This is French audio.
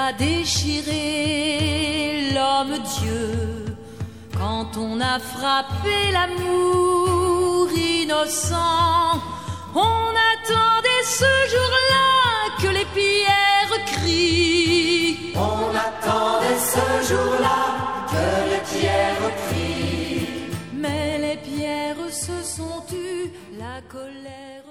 a déchiré l'homme-dieu, quand on a frappé l'amour innocent, on attendait ce jour-là que les pierres crient. On attendait ce jour-là que les pierres crient. Mais les pierres se sont tues, la colère